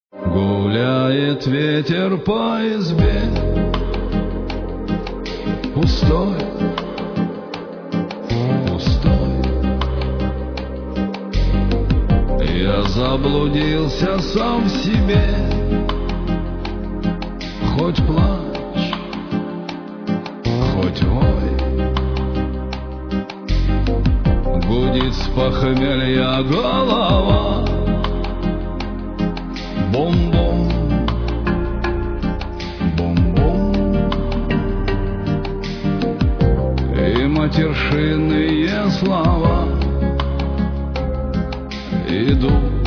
Гуляет ветер по избе пустой, пустой. Я заблудился сам в себе. Хоть плачь, хоть вой, гудит с похмелья голова. Бом-бом, бом-бом. И матершинные слова идут